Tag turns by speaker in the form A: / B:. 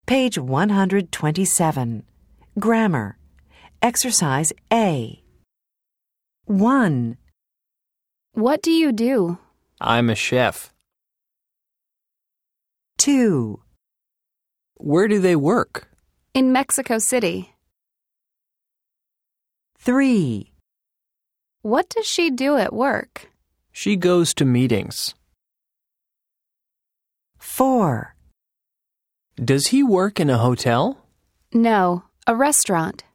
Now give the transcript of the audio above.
A: Page 127. Grammar. Exercise A. 1.
B: What do you do?
C: I'm a chef.
A: 2.
C: Where do they work?
B: In Mexico City.
A: 3.
B: What does she do at work?
C: She goes to meetings.
A: 4.
C: Does he work in a hotel?
B: No, a restaurant.